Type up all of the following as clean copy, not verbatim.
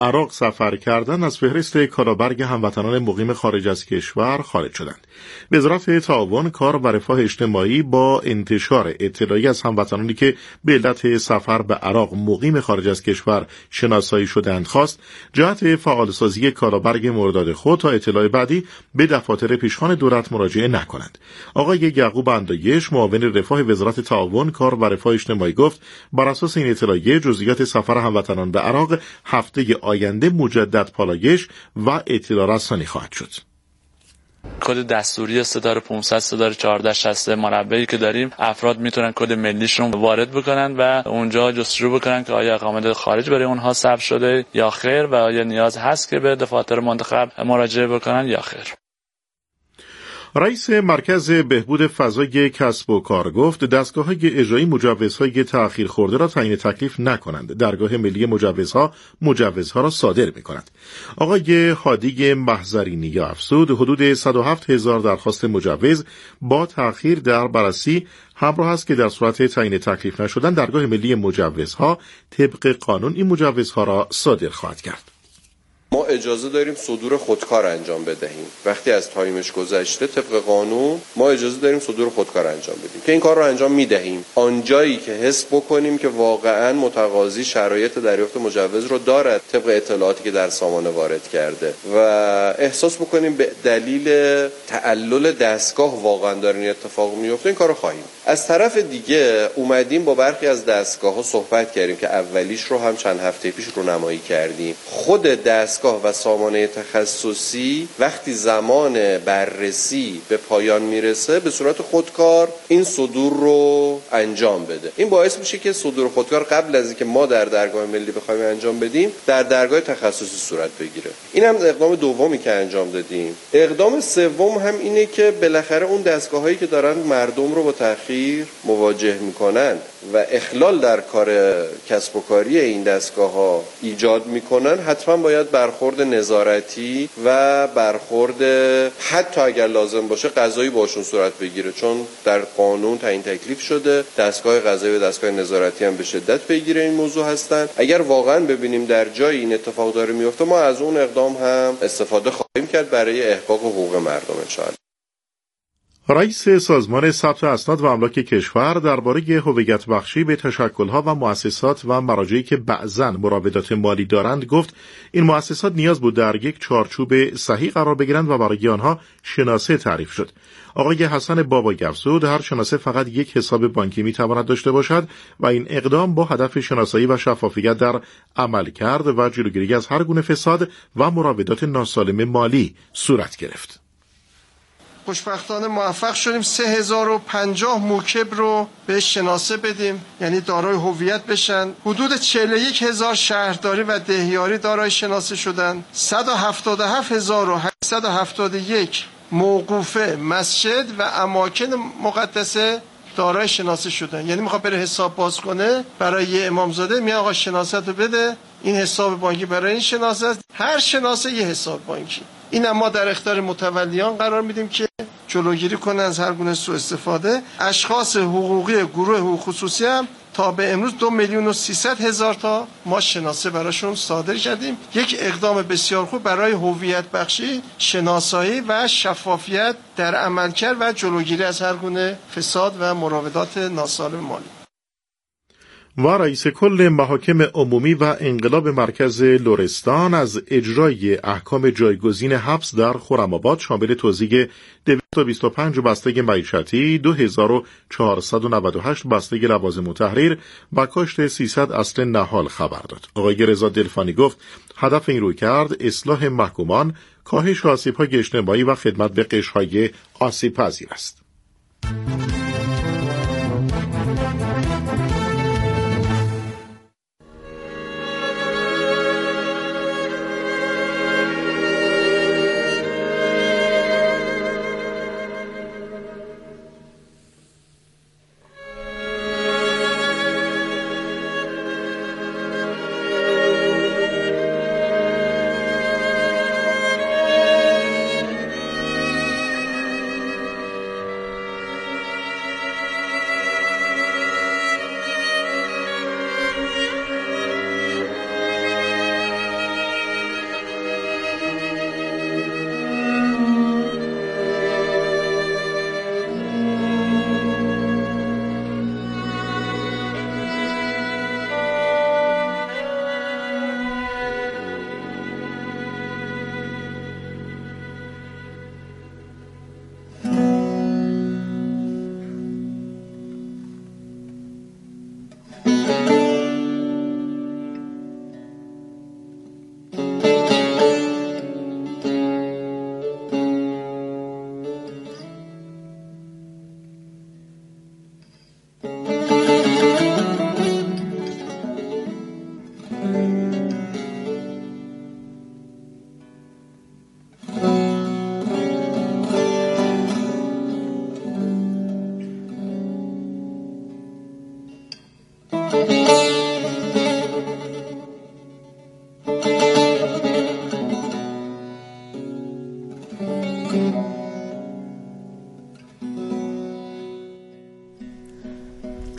عراق سفر کردند از فهرست کالابرگ هموطنان مقیم خارج از کشور خارج شدند. وزارت تعاون، کار و رفاه اجتماعی با انتشار اطلاعی از هموطنانی که به علت سفر به عراق مقیم خارج از کشور شناسایی شدند خواست جهت فعالسازی کالابرگ مرداد خود تا اطلاع بعدی به دفاتر پیشخوان دولت مراجعه نکنند. آقای یعقوب اندایش، معاون رفاه وزارت تعاون، کار و رفاه اجتماعی گفت بر اساس این اطلاعیه جزئیات سفر هموطنان به عراق هفته آینده مجدد پالایش و اطلاع رسانی خواهد شد. کد دستوری 3500 1460 مربعی که داریم، افراد میتونن کد ملیشون وارد بکنن و اونجا جستجو بکنن که آیا اقامت خارج برای اونها ثبت شده یا خیر و آیا نیاز هست که به دفاتر منتخب مراجعه بکنن یا خیر. رئیس مرکز بهبود فضای کسب و کار گفت دستگاه‌های اجرایی مجوزهای تأخیر خورده را تعیین تکلیف نکنند. درگاه ملی مجوزها را صادر می‌کند. آقای هادی محضرینی افزود حدود 107,000 درخواست مجوز با تأخیر در بررسی همراه است که در صورت تعیین تکلیف نشدن درگاه ملی مجوزها طبق قانون این مجوزها را صادر خواهد کرد. ما اجازه داریم صدور خودکار انجام بدهیم. وقتی از تایمش گذشته طبق قانون ما اجازه داریم صدور خودکار انجام بدیم که این کار رو انجام میدهیم آنجایی که حس بکنیم که واقعا متقاضی شرایط دریافت مجوز رو دارد طبق اطلاعاتی که در سامانه وارد کرده و احساس بکنیم به دلیل تعلل دستگاه واقعا داره این اتفاق میفته این کار رو خواهیم. از طرف دیگه اومدیم با برخی از دستگاه‌ها صحبت کردیم که اولیش رو هم چند هفته پیش رونمایی کردیم. خود دستگاه و سامانه تخصصی وقتی زمان بررسی به پایان میرسه به صورت خودکار این صدور رو انجام بده. این باعث میشه که صدور خودکار قبل از اینکه ما در درگاه ملی بخوایم انجام بدیم در درگاه تخصصی صورت بگیره. این هم اقدام دومی که انجام دادیم. اقدام سوم هم اینه که بالاخره اون دستگاهایی که دارن مردم رو با تأخیر مواجه میکنن و اخلال در کار کسب و کاری این دستگاه‌ها ایجاد میکنن حتما باید برخورد نظارتی و برخورد حتی اگر لازم باشه قضایی باشون صورت بگیره، چون در قانون تعیین تکلیف شده دستگاه قضایی و دستگاه نظارتی هم به شدت پیگیر این موضوع هستن. اگر واقعا ببینیم در جای این اتفاق داره میفته ما از اون اقدام هم استفاده خواهیم کرد برای احقاق حقوق مردم انشاءالله. رئیس سازمان ثبت اسناد و املاک کشور درباره هویت بخشی به تشکل‌ها و مؤسسات و مراجعی که بعضاً مراودات مالی دارند گفت این مؤسسات نیاز بود در یک چارچوب صحیح قرار بگیرند و برای آنها شناسه تعریف شد. آقای حسن بابایی افزود هر شناسه فقط یک حساب بانکی میتواند داشته باشد و این اقدام با هدف شناسایی و شفافیت در عملکرد و جلوگیری از هر گونه فساد و مراودات ناسالم مالی صورت گرفت. خوشبختانه موفق شدیم 3050 موکب رو بهش شناسه بدیم، یعنی دارای هویت بشن. حدود 41,000 شهرداری و دهیاری دارای شناسه شدن. 177,871 موقوفه مسجد و اماکن مقدسه دارای شناسه شدن. یعنی میخواد بره حساب باز کنه برای یه امامزاده، میگه آقا شناسه رو بده، این حساب بانکی برای این شناسه است. هر شناسه یه حساب بانکی. این ما در اختیار متولیان قرار میدیم که جلوگیری کنن از هر گونه سوء استفاده. اشخاص حقوقی گروه حقوق خصوصی هم تا به امروز 2,300,000 تا ما شناسه براشون صادر کردیم. یک اقدام بسیار خوب برای هویت بخشی، شناسایی و شفافیت در عملکرد و جلوگیری از هر گونه فساد و مراودات ناسالم مالی. و رئیس کل محاکم عمومی و انقلاب مرکز لرستان از اجرای احکام جایگزین حبس در خرم‌آباد شامل توزیع 225 بسته معیشتی، 2498 بسته لوازم التحریر و کاشت 300 اصل نهال خبر داد. آقای رضا دلفانی گفت هدف این رویکرد اصلاح محکومان، کاهش آسیب‌های اجتماعی و خدمت به قشرهای آسیب‌پذیر است.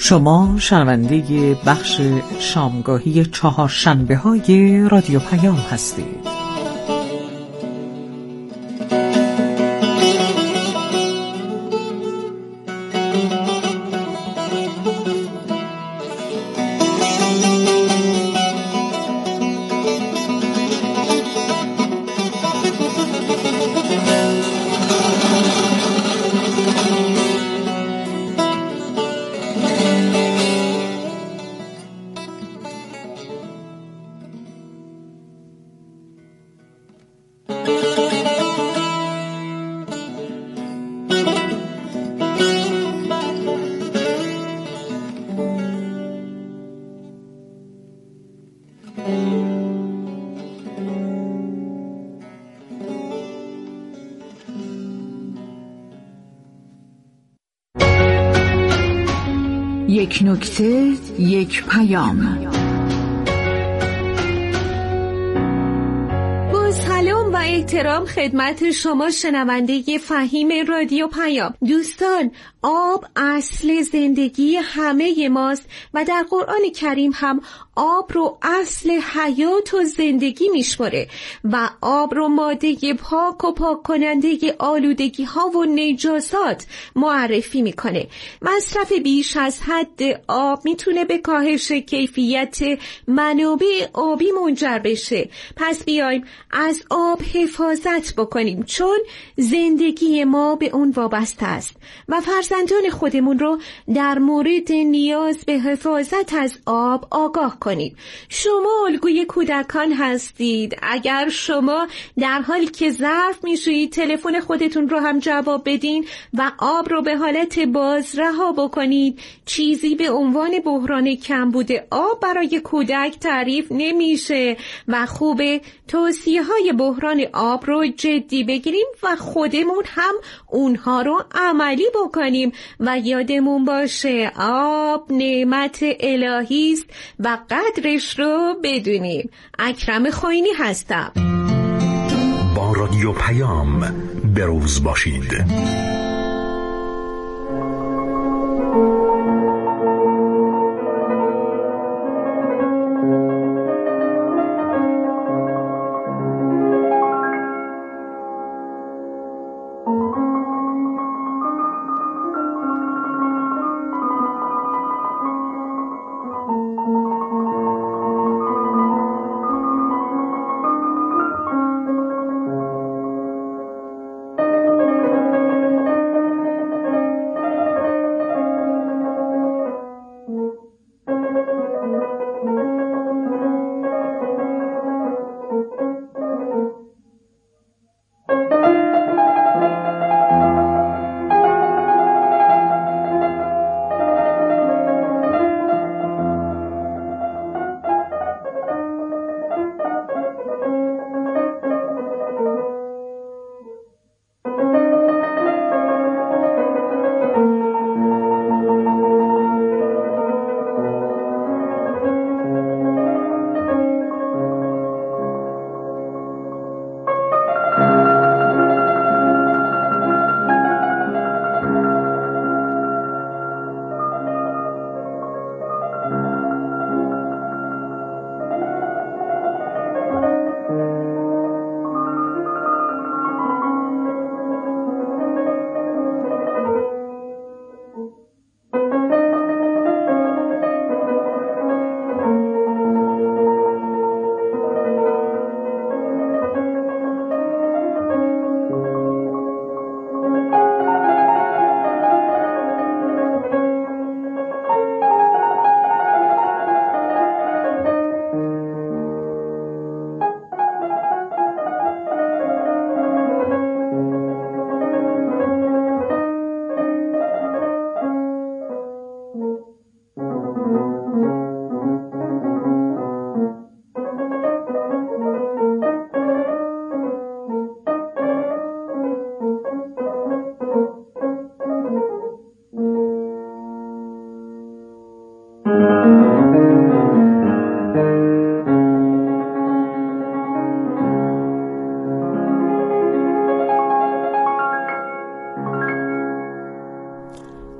شما شنونده بخش شامگاهی چهارشنبه های رادیو پیام هستید. یک نکته، یک پیام. سلام و احترام خدمت شما شنونده فهیم رادیو پیام. دوستان، آب اصل زندگی همه ماست و در قرآن کریم هم آب رو اصل حیات و زندگی میشمره و آب رو ماده پاک و پاک کننده آلودگی ها و نجاسات معرفی میکنه. مصرف بیش از حد آب میتونه به کاهش کیفیت منابع آبی منجر بشه. پس بیایم از آب حفاظت بکنیم، چون زندگی ما به اون وابسته است و فرزندان خودمون رو در مورد نیاز به حفاظت از آب آگاه کنیم. شما الگوی کودکان هستید. اگر شما در حالی که ظرف میشویید تلفن خودتون رو هم جواب بدین و آب رو به حالت باز رها بکنید، چیزی به عنوان بحران کمبود آب برای کودک تعریف نمیشه و خوبه توصیه‌های بحران آب رو جدی بگیریم و خودمون هم اونها رو عملی بکنیم و یادمون باشه آب نعمت الهی است و قدرش رو بدونیم. اکرم خوینی هستم. با رادیو پیام بروز باشید.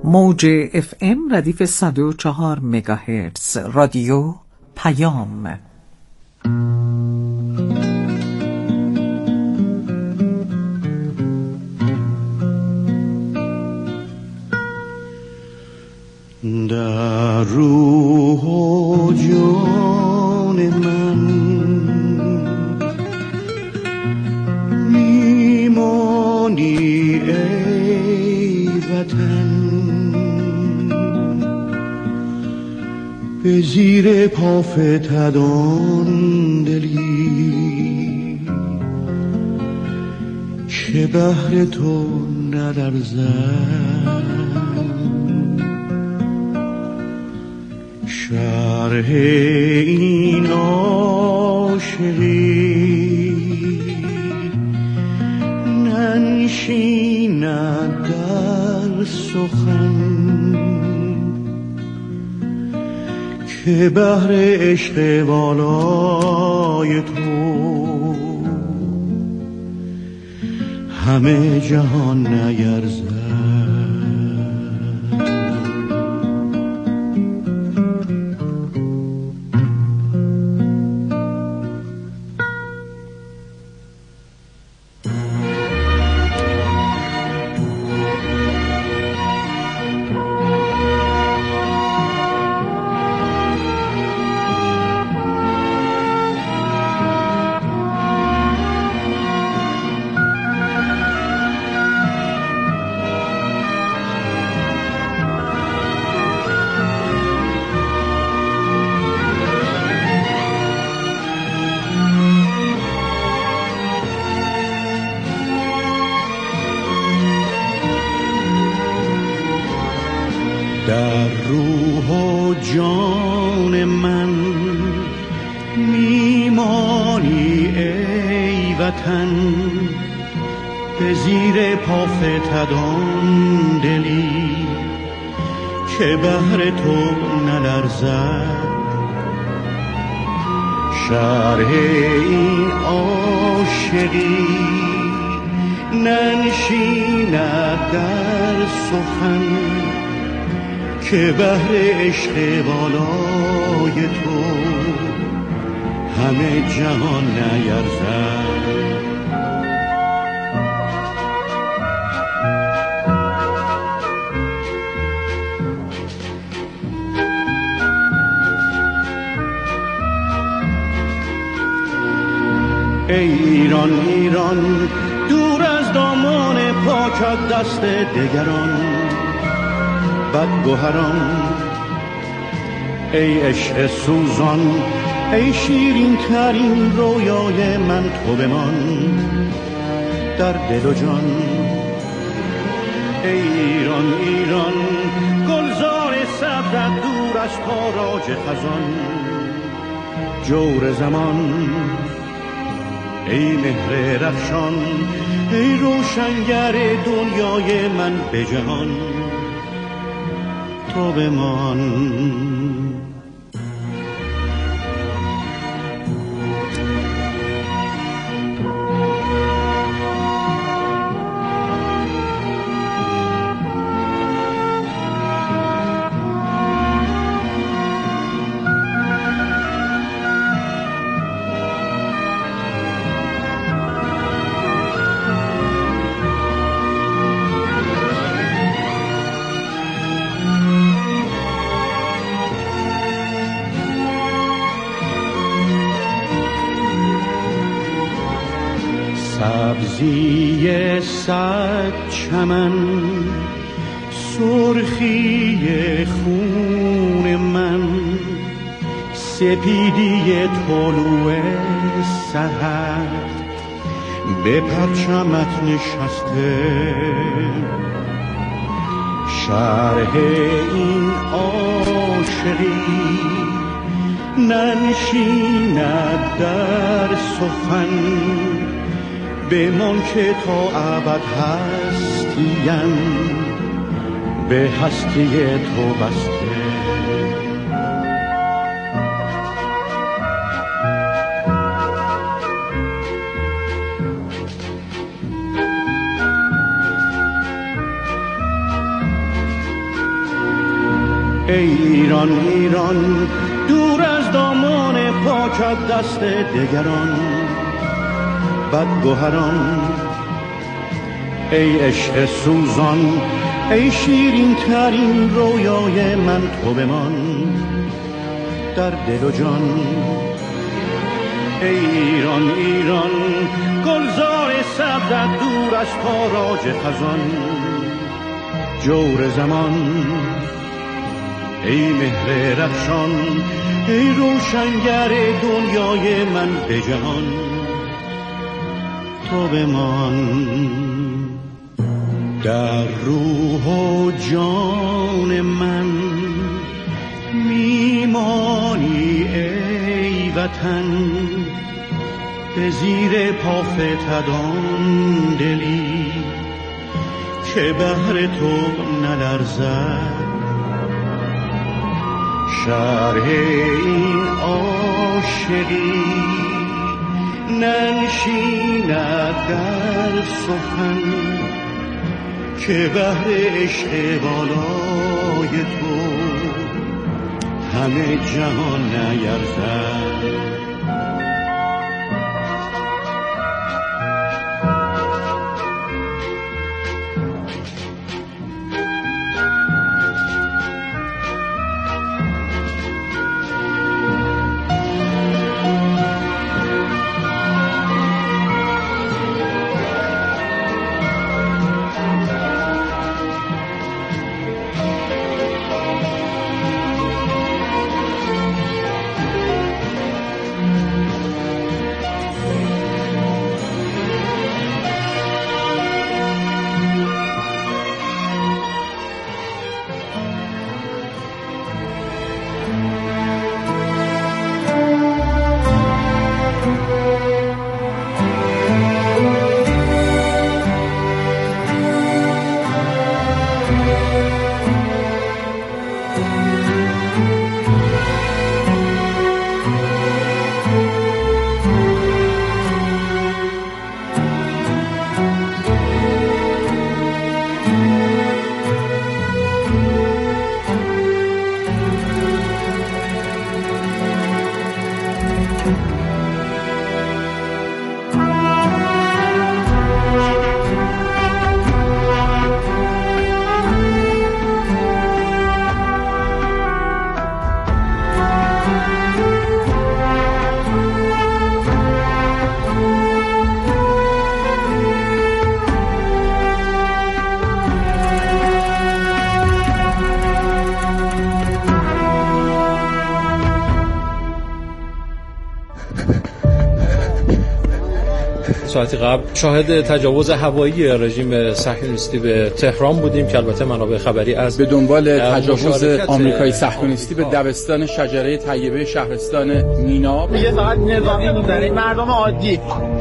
موج FM ردیف 104 مگاهرتز رادیو پیام. در روح و جان من میمانی ای وطن، به زیر پا فتدان دلی که بهر تو نلرزد. شرح این عاشقی ننشیند در سخن، که بهر عشق والای تو همه جهان نیرزد. در روح و جان من میمانی ای وطن، به زیر پا فتدان دلی که بهر تو نلرزد. شرح این عاشقی ننشیند در سخن، که بهر عشق والای تو همه جهان نیرزد. ای ایران ایران، دور از دامان پاکت دست دگران بدگوهران. ای عشق سوزان، ای شیرین ترین رویای من، تو بمان در دل و جان. ای ایران ایران، گلزار سبزت دور از تاراج خزان. جور زمان، ای مهر رخشان، ای روشنگر دنیای من به جهان، تو بمان. سبزی صد چمن، سرخی خون من، سپیدی طلوع سحر به پرچمت نشسته. شرح این عاشقی ننشیند در سخن، بمان که تا ابد هستیم به هستی تو بسته. ای ایران ایران دور از دامان پاکت دست دگران بدگوهران، ای عشق سوزان ای شیرین ترین رویای من تو بمان در دل و جان. ای ایران ایران گلزار سبزت دور از تاراج خزان جور زمان، ای مهر رخشان ای روشنگر دنیای من به جهان تو بمان در روح و جان من میمانی ای وطن به زیر پا فتدان دلی که بهر تو نلرزد شرح این عاشقی ننشیند در سخن که بهر عشق بالای تو همه جهان نیرزد. ساعتی قبل شاهد تجاوز هوایی رژیم صهیونیستی به تهران بودیم که البته منابع خبری از به دنبال تجاوز آمریکایی صهیونیستی به دبستان شجره طیبه شهرستان مینا یه فقط نظامی می‌زنه مردم عادی.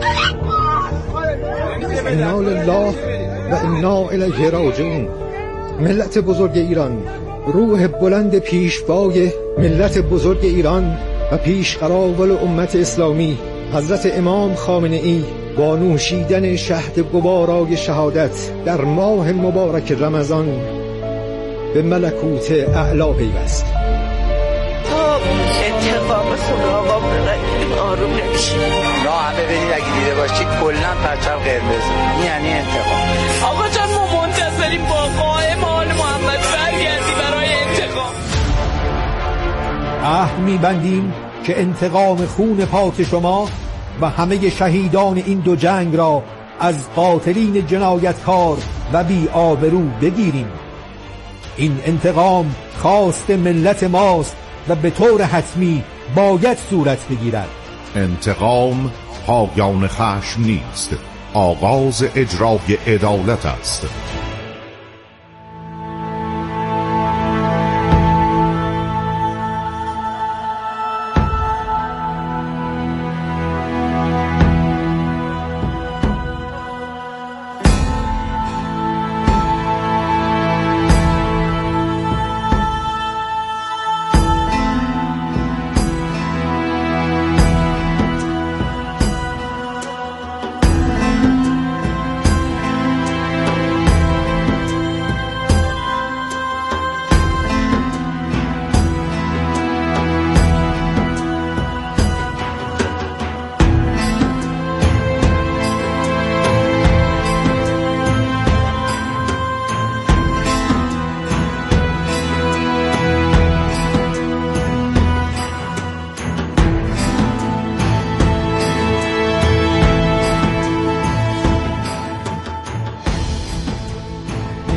انا لله و انا الیه راجعون. ملت بزرگ ایران، روح بلند پیشوای ملت بزرگ ایران و پیشقراول امت اسلامی حضرت امام خامنه‌ای با نوشیدن شهد گوارای شهادت در ماه مبارک رمضان به ملکوت اعلی پیوست. تا انتقام خدا آقا بقیدیم آروم نمیشیم. نا همه برید اگه دیده باشید کلن پرچم قرمز یعنی انتقام. آقا جان ما منتظریم با قائم آل محمد برگردی برای انتقام. عهد می‌بندیم که انتقام خون پاک شما و همه شهیدان این دو جنگ را از قاتلین جنایتکار و بی آبرو بگیریم. این انتقام خواست ملت ماست و به طور حتمی باید صورت بگیرد. انتقام پایان خشم نیست، آغاز اجرای عدالت است.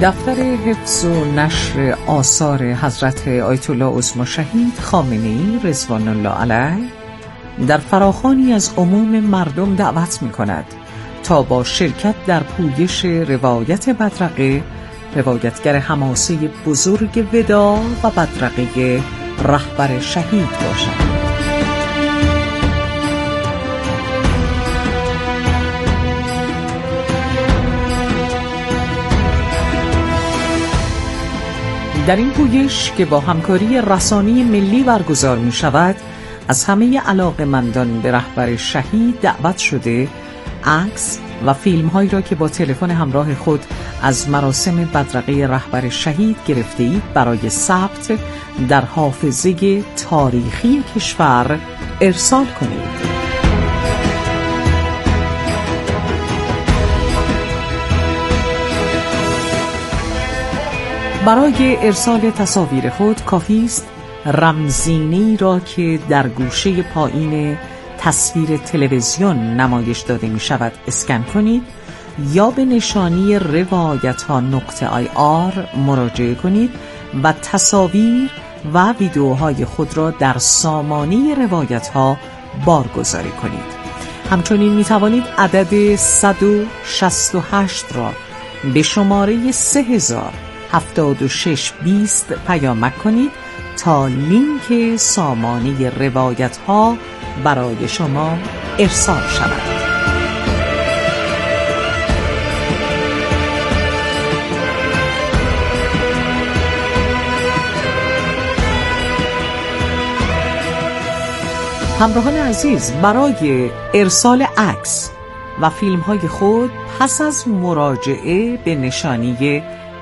دفتر حفظ و نشر آثار حضرت آیت الله عظمی شهید خامنه‌ای رضوان الله علیه در فراخوانی از عموم مردم دعوت می‌کند تا با شرکت در پویش روایت بدرقه، روایتگر حماسه بزرگ ودا و بدرقه رهبر شهید باشد. در این پویش که با همکاری رسانه ملی برگزار می شود، از همه علاقه‌مندان به رهبر شهید دعوت شده عکس و فیلم هایی را که با تلفن همراه خود از مراسم بدرقه رهبر شهید گرفته اید برای ثبت در حافظه تاریخی کشور ارسال کنید. برای ارسال تصاویر خود کافی است رمزینه‌ای را که در گوشه پایین تصویر تلویزیون نمایش داده می شود اسکن کنید یا به نشانی روایتها.ir مراجعه کنید و تصاویر و ویدیوهای خود را در سامانه روایتها بارگذاری کنید. همچنین می توانید عدد 168 را به شماره 307620 پیامک کنید تا لینک سامانه روایت‌ها برای شما ارسال شود. همراهان عزیز، برای ارسال عکس و فیلم‌های خود پس از مراجعه به نشانی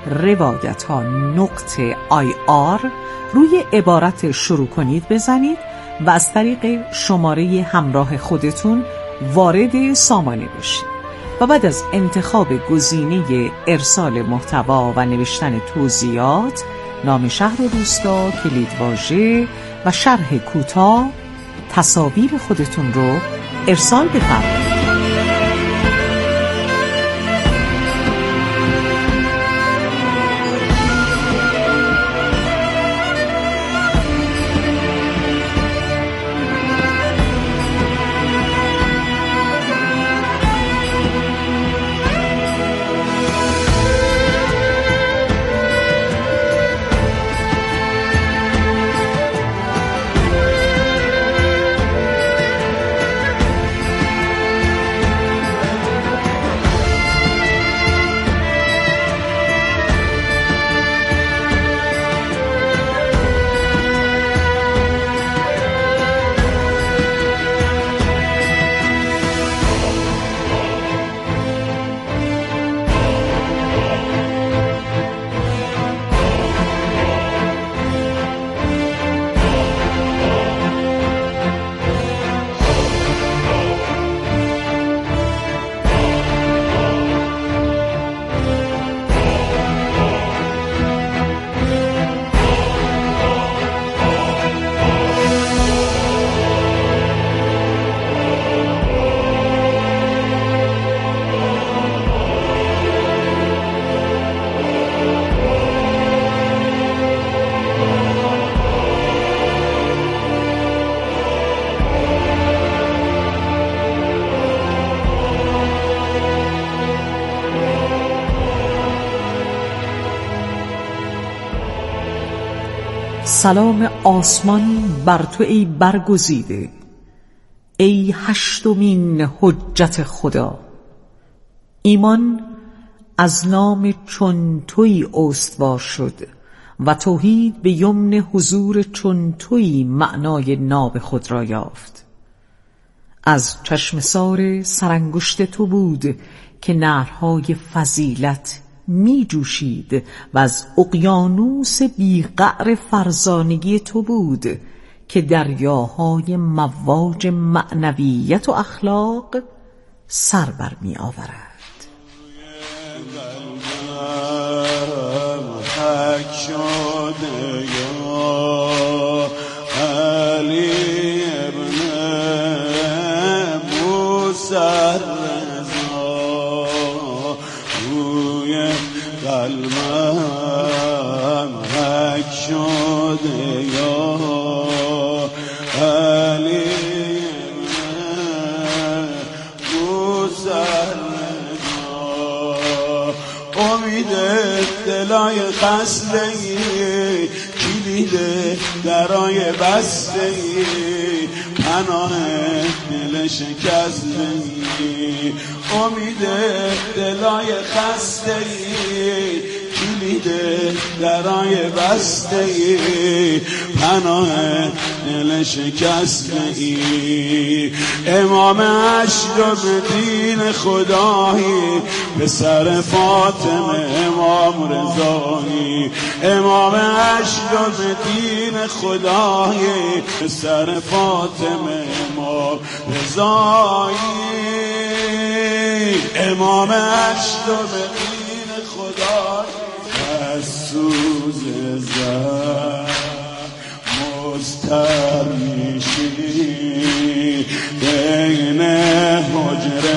روایتها.ir روی عبارت شروع کنید بزنید و از طریق شماره همراه خودتون وارد سامانه بشید و بعد از انتخاب گزینه ارسال محتوا و نوشتن توضیحات، نام شهر و روستا، کلیدواژه و شرح کوتاه، تصاویر خودتون رو ارسال بفرمایید. سلام آسمان بر تو ای برگزیده، ای هشتمین حجت خدا. ایمان از نام چون تویی استوار شد و توحید به یمن حضور چون تویی معنای ناب خود را یافت. از چشمسار سرانگشت تو بود که نهرهای فضیلت می جوشید و از اقیانوس بی‌قعر فرزانگی تو بود که دریاهای مواج معنویت و اخلاق سر بر می آورد. قلبم سرنگاه امید دلای خستگی کلید درای بستگی پناه دل شکستگی امید دلای خستگی کلید درای بستگی پناه دل شکستگی امام اشرم دین خدایی پسر فاطمه امام رضایی امام اشرم دین خدایی پسر فاطمه امام رضایی امام اشرم دین خدایی از سوز زر مضطر میشی بین حجره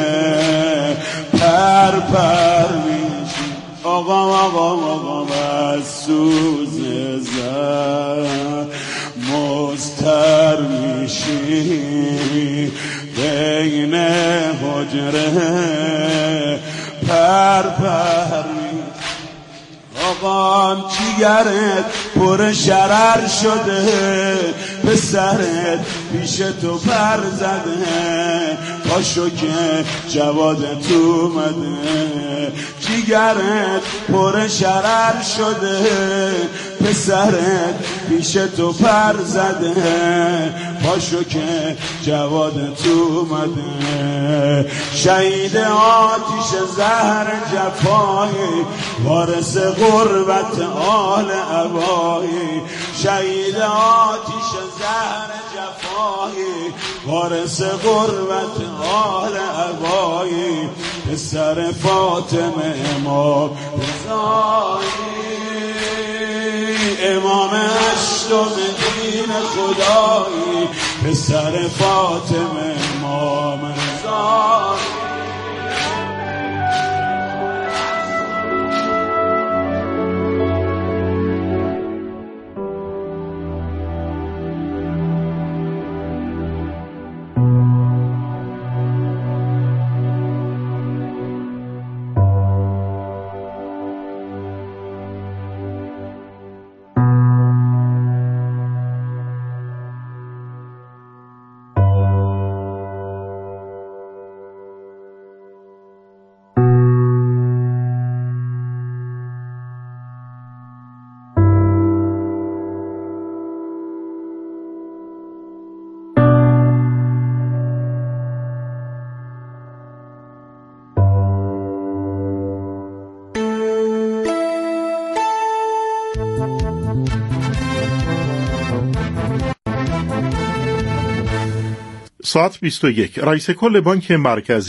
پر پر میشی آقا از سوز زر مضطر میشی بین حجره پر پر میشی آقام جیگرت پر شرر شده پسرت پیش تو پر زده پاشو که جوادت اومده جیگرت پر شرر شده پسرت پیش تو پر زده پاشو که جوادت اومده شهید آتیش زهر جفایی وارث غربت آل عبایی شهید آتیش زهر جفایی وارث غربت آل عبایی پسر فاطمه امام رضایی امام اشرم دین خدایی پسر فاطمه امام رضایی ساعت 21. رئیس کل بانک مرکزی